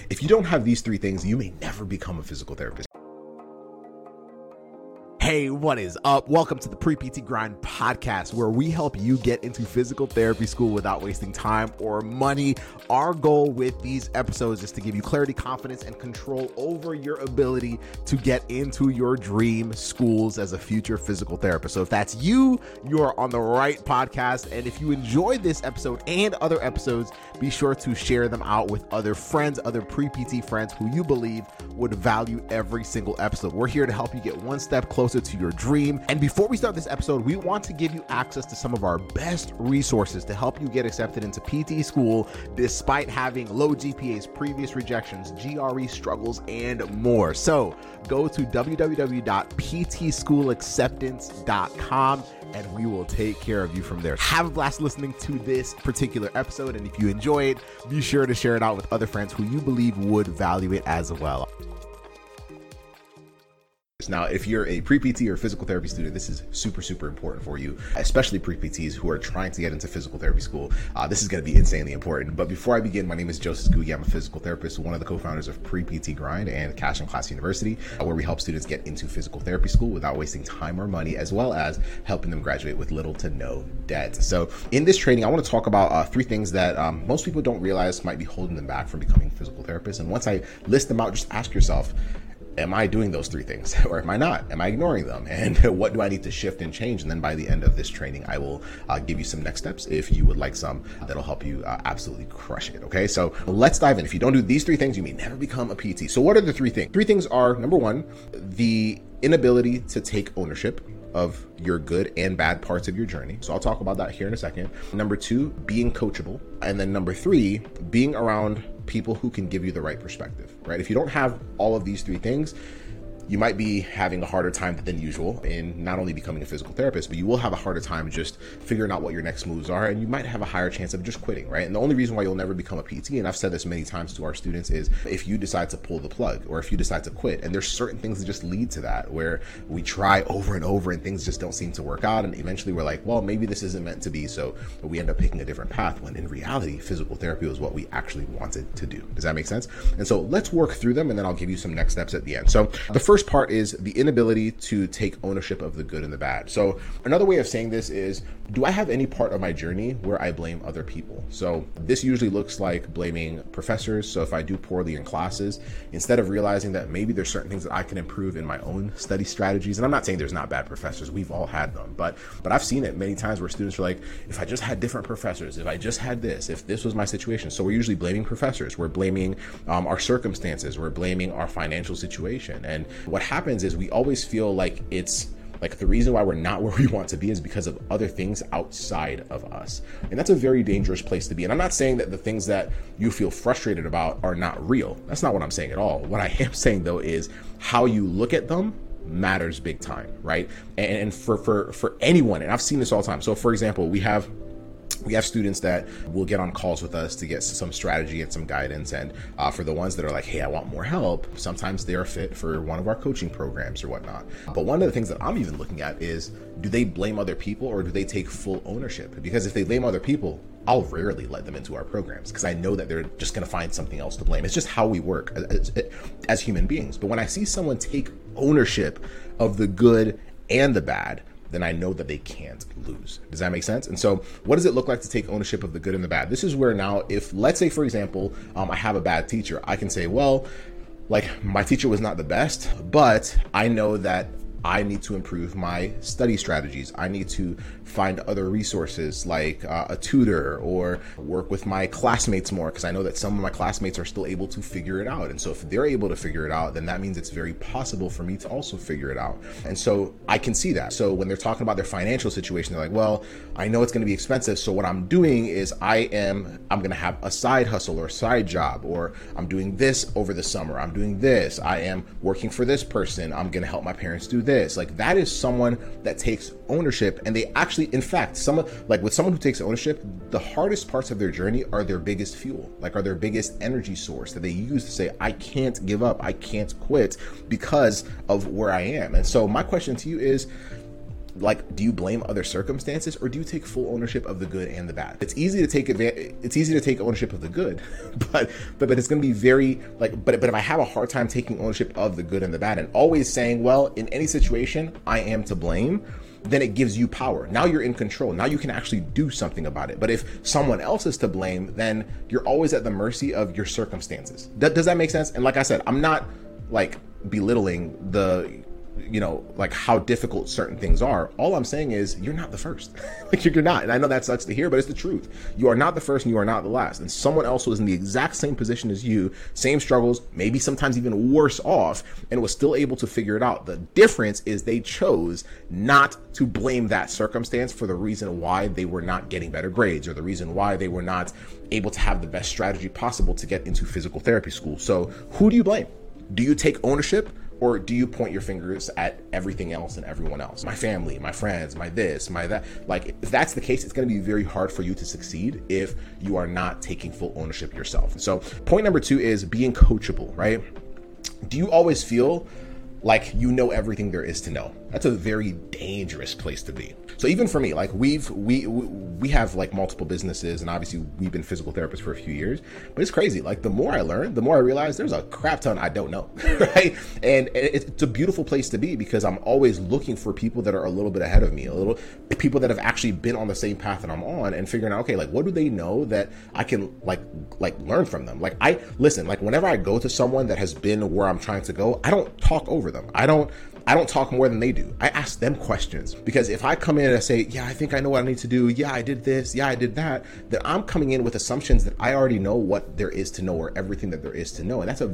If you don't have these three things, you may never become a physical therapist. Hey, what is up? Welcome to the Pre-PT Grind podcast, where we help you get into physical therapy school without wasting time or money. Our goal with these episodes is to give you clarity, confidence, and control over your ability to get into your dream schools as a future physical therapist. So if that's you, you are on the right podcast. And if you enjoyed this episode and other episodes, be sure to share them out with other friends, other pre-PT friends who you believe would value every single episode. We're here to help you get one step closer to your dream. And before we start this episode, we want to give you access to some of our best resources to help you get accepted into PT school despite having low GPAs, previous rejections, GRE struggles, and more. So go to www.ptschoolacceptance.com and we will take care of you from there. Have a blast listening to this particular episode. And if you enjoy it, be sure to share it out with other friends who you believe would value it as well. Now, if you're a pre-PT or physical therapy student, this is super, super important for you, especially pre-PTs who are trying to get into physical therapy school. This is going to be insanely important. But before I begin, my name is Joseph Gugi. I'm a physical therapist, one of the co-founders of Pre-PT Grind and Cash and Class University, where we help students get into physical therapy school without wasting time or money, as well as helping them graduate with little to no debt. So in this training, I want to talk about three things that most people don't realize might be holding them back from becoming physical therapists. And once I list them out, just ask yourself, am I doing those three things or am I not? Am I ignoring them? And what do I need to shift and change? And then by the end of this training, I will give you some next steps if you would like some that'll help you absolutely crush it. Okay, so let's dive in. If you don't do these three things, you may never become a PT. So what are the three things? Three things are, number one, the inability to take ownership of your good and bad parts of your journey. So I'll talk about that here in a second. Number two, being coachable. And then number three, being around people who can give you the right perspective, right? If you don't have all of these three things, you might be having a harder time than usual in not only becoming a physical therapist, but you will have a harder time just figuring out what your next moves are, and you might have a higher chance of just quitting, right? And the only reason why you'll never become a PT, and I've said this many times to our students, is if you decide to pull the plug or if you decide to quit. And there's certain things that just lead to that, where we try over and over and things just don't seem to work out, and eventually we're like, well, maybe this isn't meant to be, so we end up picking a different path, when in reality, physical therapy was what we actually wanted to do. Does that make sense? And so let's work through them, and then I'll give you some next steps at the end. So the first part is the inability to take ownership of the good and the bad. So another way of saying this is, do I have any part of my journey where I blame other people? So this usually looks like blaming professors. So if I do poorly in classes, instead of realizing that maybe there's certain things that I can improve in my own study strategies, and I'm not saying there's not bad professors, we've all had them, but I've seen it many times where students are like, if I just had different professors, if I just had this, if this was my situation. So we're usually blaming professors, we're blaming our circumstances, we're blaming our financial situation. And what happens is we always feel like it's like the reason why we're not where we want to be is because of other things outside of us. And that's a very dangerous place to be. And I'm not saying that the things that you feel frustrated about are not real. That's not what I'm saying at all. What I am saying though is how you look at them matters big time, right? And for anyone, and I've seen this all the time. So for example, we have students that will get on calls with us to get some strategy and some guidance. And for the ones that are like, hey, I want more help, sometimes they're a fit for one of our coaching programs or whatnot. But one of the things that I'm even looking at is, do they blame other people or do they take full ownership? Because if they blame other people, I'll rarely let them into our programs because I know that they're just going to find something else to blame. It's just how we work as human beings. But when I see someone take ownership of the good and the bad, then I know that they can't lose. Does that make sense? And so what does it look like to take ownership of the good and the bad? This is where now, if let's say, for example, I have a bad teacher, I can say, well, like my teacher was not the best, but I know that I need to improve my study strategies. I need to find other resources like a tutor or work with my classmates more, because I know that some of my classmates are still able to figure it out. And so if they're able to figure it out, then that means it's very possible for me to also figure it out. And so I can see that. So when they're talking about their financial situation, they're like, well, I know it's going to be expensive. So what I'm doing is I'm going to have a side hustle or side job, or I'm doing this over the summer. I'm doing this. I am working for this person. I'm going to help my parents do this. Like, that is someone that takes ownership, and they actually, in fact, with someone who takes ownership, the hardest parts of their journey are their biggest fuel, are their biggest energy source that they use to say, I can't give up, I can't quit because of where I am. And so my question to you is, like, do you blame other circumstances, or do you take full ownership of the good and the bad? It's easy to take ownership of the good, but it's going to be very like, but if I have a hard time taking ownership of the good and the bad and always saying, well, in any situation, I am to blame, then it gives you power. Now you're in control. Now you can actually do something about it. But if someone else is to blame, then you're always at the mercy of your circumstances. Does that make sense? And like I said, I'm not like belittling the, like how difficult certain things are. All I'm saying is you're not the first. Like you're not. And I know that sucks to hear, but it's the truth. You are not the first and you are not the last. And someone else was in the exact same position as you, same struggles, maybe sometimes even worse off, and was still able to figure it out. The difference is they chose not to blame that circumstance for the reason why they were not getting better grades, or the reason why they were not able to have the best strategy possible to get into physical therapy school. So who do you blame? Do you take ownership, or do you point your fingers at everything else and everyone else? My family, my friends, my this, my that. Like, if that's the case, it's going to be very hard for you to succeed if you are not taking full ownership yourself. So point number 2 is being coachable, right? Do you always feel like you know everything there is to know? That's a very dangerous place to be. So even for me, like we have like multiple businesses, and obviously we've been physical therapists for a few years, but it's crazy. Like the more I learn, the more I realize there's a crap ton I don't know, right? And it's a beautiful place to be, because I'm always looking for people that are a little bit ahead of me, people that have actually been on the same path that I'm on, and figuring out, okay, like what do they know that I can like learn from them? Like like whenever I go to someone that has been where I'm trying to go, I don't talk over them. I don't talk more than they do. I ask them questions, because if I come in and I say, yeah, I think I know what I need to do. Yeah, I did this. Yeah, I did that. Then I'm coming in with assumptions that I already know what there is to know, or everything that there is to know. And that's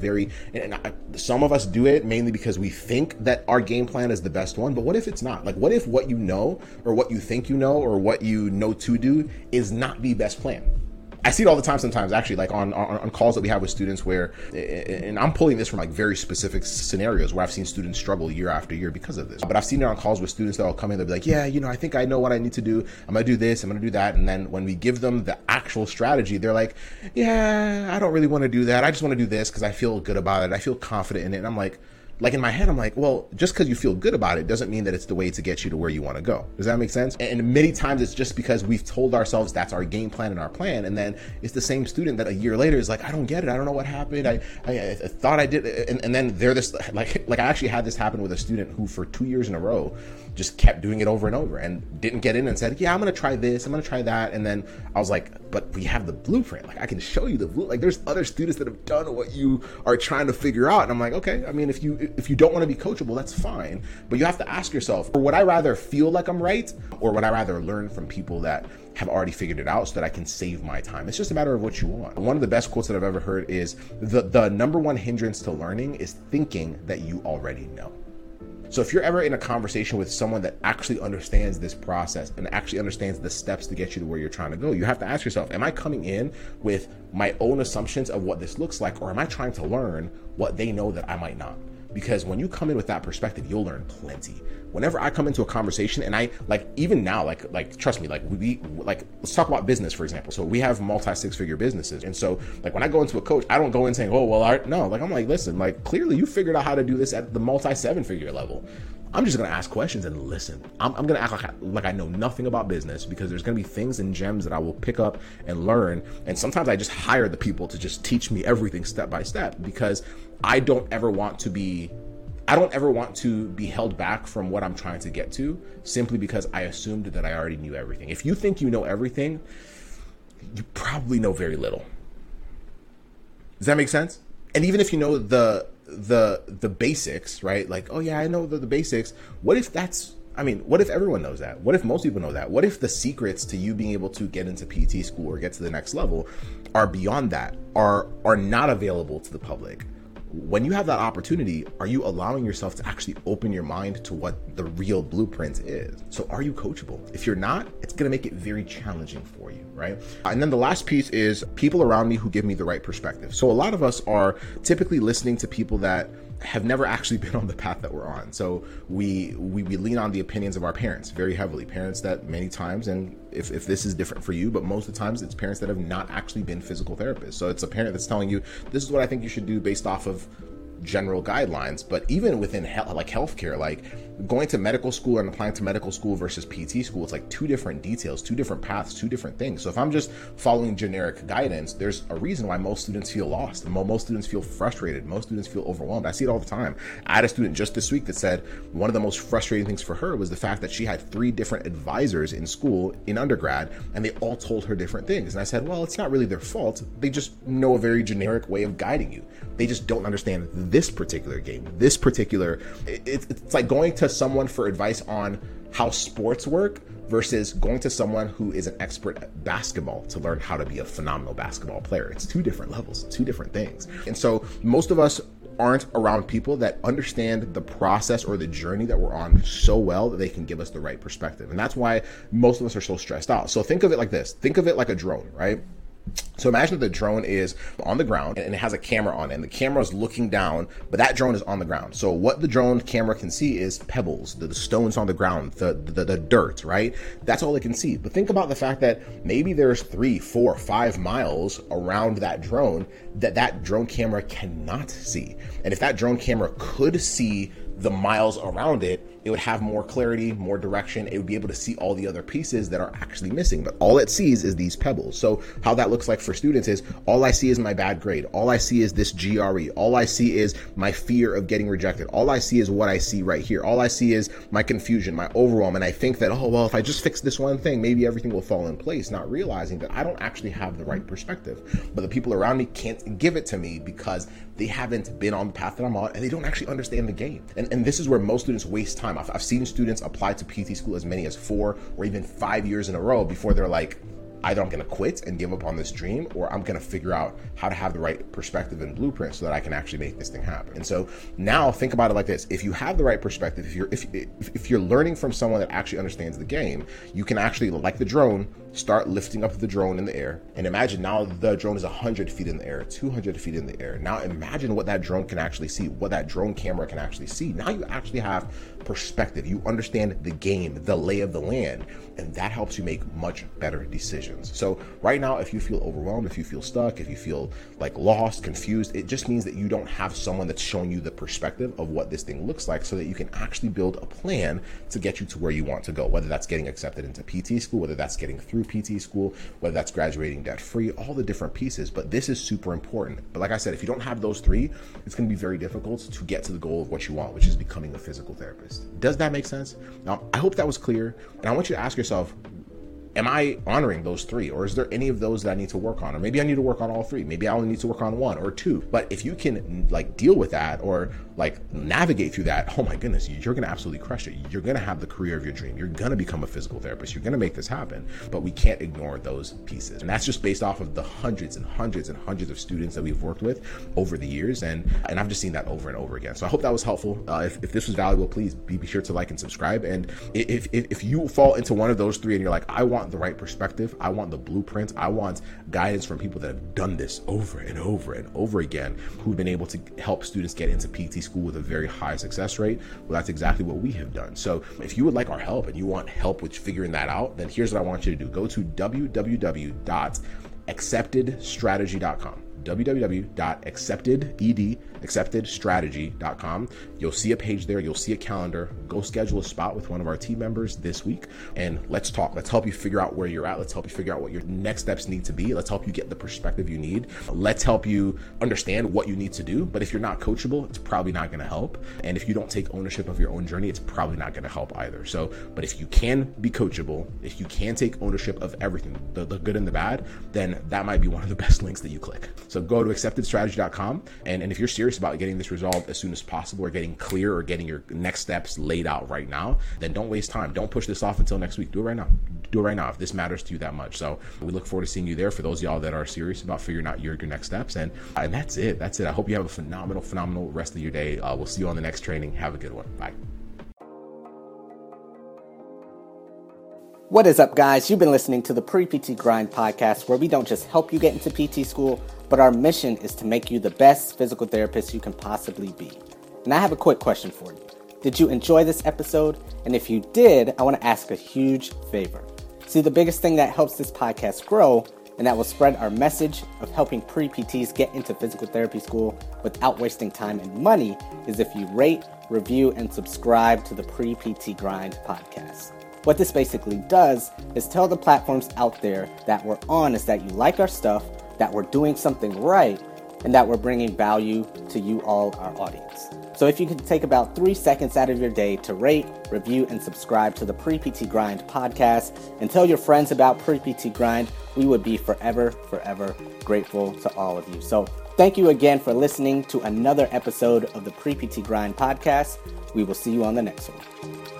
some of us do it mainly because we think that our game plan is the best one. But what if it's not? Like, what if what you know, or what you think you know, or what you know to do is not the best plan? I see it all the time sometimes, actually, like on calls that we have with students where, and I'm pulling this from like very specific scenarios where I've seen students struggle year after year because of this. But I've seen it on calls with students that will come in, they'll be like, yeah, I think I know what I need to do. I'm going to do this, I'm going to do that. And then when we give them the actual strategy, they're like, yeah, I don't really want to do that. I just want to do this because I feel good about it. I feel confident in it. And I'm like in my head, I'm like, well, just because you feel good about it doesn't mean that it's the way to get you to where you want to go. Does that make sense? And many times it's just because we've told ourselves that's our game plan and our plan. And then it's the same student that a year later is like, I don't get it. I don't know what happened. I thought I did. And then they're this, like I actually had this happen with a student who for 2 years in a row just kept doing it over and over and didn't get in and said, yeah, I'm going to try this. I'm going to try that. And then I was like, but we have the blueprint. Like I can show you the blueprint. Like there's other students that have done what you are trying to figure out. And I'm like, okay, I mean, if you don't want to be coachable, that's fine. But you have to ask yourself, would I rather feel like I'm right, or would I rather learn from people that have already figured it out so that I can save my time? It's just a matter of what you want. One of the best quotes that I've ever heard is the number one hindrance to learning is thinking that you already know. So if you're ever in a conversation with someone that actually understands this process and actually understands the steps to get you to where you're trying to go, you have to ask yourself, am I coming in with my own assumptions of what this looks like, or am I trying to learn what they know that I might not? Because when you come in with that perspective, you'll learn plenty. Whenever I come into a conversation, and I even now, trust me, let's talk about business, for example. So we have multi 6-figure businesses. And so like when I go into a coach, I don't go in saying, oh, well, I'm like, listen, like clearly you figured out how to do this at the multi 7-figure level. I'm just going to ask questions and listen. I'm going to act like I know nothing about business, because there's going to be things and gems that I will pick up and learn. And sometimes I just hire the people to just teach me everything step by step, because I don't ever want to be held back from what I'm trying to get to simply because I assumed that I already knew everything. If you think you know everything, you probably know very little. Does that make sense? And even if you know the basics, right? Like, oh yeah, I know the basics. What if everyone knows that? What if most people know that? What if the secrets to you being able to get into PT school or get to the next level are beyond that, are not available to the public? When you have that opportunity, are you allowing yourself to actually open your mind to what the real blueprint is? So are you coachable? If you're not, it's going to make it very challenging for you, right? And then the last piece is people around me who give me the right perspective. So a lot of us are typically listening to people that have never actually been on the path that we're on. So we lean on the opinions of our parents very heavily. Parents that many times, and if this is different for you, but most of the times it's parents that have not actually been physical therapists. So it's a parent that's telling you, this is what I think you should do based off of general guidelines. But even within healthcare, like going to medical school and applying to medical school versus PT school, it's like two different details, two different paths, two different things. So if I'm just following generic guidance, there's a reason why most students feel lost. Most students feel frustrated. Most students feel overwhelmed. I see it all the time. I had a student just this week that said one of the most frustrating things for her was the fact that she had 3 different advisors in school in undergrad, and they all told her different things. And I said, well, it's not really their fault. They just know a very generic way of guiding you. They just don't understand this particular game, this particular, it's like going to someone for advice on how sports work versus going to someone who is an expert at basketball to learn how to be a phenomenal basketball player. It's 2 different levels, 2 different things. And so most of us aren't around people that understand the process or the journey that we're on so well that they can give us the right perspective. And that's why most of us are so stressed out. So think of it like this. Think of it like a drone, right? So imagine the drone is on the ground and it has a camera on it, and the camera is looking down, but that drone is on the ground. So what the drone camera can see is pebbles, the stones on the ground, the dirt, right? That's all it can see. But think about the fact that maybe there's 3, 4, 5 miles around that drone that drone camera cannot see. And if that drone camera could see the miles around it, it would have more clarity, more direction. It would be able to see all the other pieces that are actually missing, but all it sees is these pebbles. So how that looks like for students is all I see is my bad grade. All I see is this GRE. All I see is my fear of getting rejected. All I see is what I see right here. All I see is my confusion, my overwhelm. And I think that, oh, well, if I just fix this one thing, maybe everything will fall in place, not realizing that I don't actually have the right perspective. But the people around me can't give it to me because they haven't been on the path that I'm on and they don't actually understand the game. And this is where most students waste time. I've seen students apply to PT school as many as 4 or even 5 years in a row before they're like, either I'm going to quit and give up on this dream, or I'm going to figure out how to have the right perspective and blueprint so that I can actually make this thing happen. And so now think about it like this. If you have the right perspective, if you're learning from someone that actually understands the game, you can actually, like the drone, start lifting up the drone in the air. And imagine now the drone is 100 feet in the air, 200 feet in the air. Now imagine what that drone can actually see, what that drone camera can actually see. Now you actually have perspective. You understand the game, the lay of the land, and that helps you make much better decisions. So right now, if you feel overwhelmed, if you feel stuck, if you feel like lost, confused, it just means that you don't have someone that's showing you the perspective of what this thing looks like so that you can actually build a plan to get you to where you want to go, whether that's getting accepted into PT school, whether that's getting through PT school, whether that's graduating debt-free, all the different pieces. But this is super important. But like I said, if you don't have those 3, it's going to be very difficult to get to the goal of what you want, which is becoming a physical therapist. Does that make sense? Now, I hope that was clear. And I want you to ask yourself, am I honoring those 3, or is there any of those that I need to work on? Or maybe I need to work on all 3. Maybe I only need to work on 1 or 2. But if you can like deal with that or like navigate through that, oh my goodness, you're going to absolutely crush it. You're going to have the career of your dream. You're going to become a physical therapist. You're going to make this happen. But we can't ignore those pieces. And that's just based off of the hundreds and hundreds and hundreds of students that we've worked with over the years. And I've just seen that over and over again. So I hope that was helpful. If this was valuable, please be sure to like and subscribe. And if you fall into one of those 3 and you're like, I want the right perspective, I want the blueprint, I want guidance from people that have done this over and over and over again, who've been able to help students get into PT school with a very high success rate, well, that's exactly what we have done. So if you would like our help and you want help with figuring that out, then here's what I want you to do. Go to www.acceptedstrategy.com. www.acceptedstrategy.com. You'll see a page there. You'll see a calendar. Go schedule a spot with one of our team members this week, and let's talk. Let's help you figure out where you're at. Let's help you figure out what your next steps need to be. Let's help you get the perspective you need. Let's help you understand what you need to do. But if you're not coachable, it's probably not going to help. And if you don't take ownership of your own journey, it's probably not going to help either. So, but if you can be coachable, if you can take ownership of everything, the good and the bad, then that might be one of the best links that you click. So go to acceptedstrategy.com. And if you're serious about getting this resolved as soon as possible, or getting clear, or getting your next steps laid out right now, then don't waste time. Don't push this off until next week. Do it right now. Do it right now if this matters to you that much. So we look forward to seeing you there for those of y'all that are serious about figuring out your next steps. And that's it. That's it. I hope you have a phenomenal rest of your day. We'll see you on the next training. Have a good one. Bye. What is up, guys? You've been listening to the Pre-PT Grind podcast, where we don't just help you get into PT school, but our mission is to make you the best physical therapist you can possibly be. And I have a quick question for you. Did you enjoy this episode? And if you did, I want to ask a huge favor. See, the biggest thing that helps this podcast grow and that will spread our message of helping pre-PTs get into physical therapy school without wasting time and money is if you rate, review, and subscribe to the Pre-PT Grind podcast. What this basically does is tell the platforms out there that we're on is that you like our stuff, that we're doing something right, and that we're bringing value to you all, our audience. So if you could take about 3 seconds out of your day to rate, review, and subscribe to the Pre-PT Grind podcast and tell your friends about Pre-PT Grind, we would be forever grateful to all of you. So thank you again for listening to another episode of the Pre-PT Grind podcast. We will see you on the next one.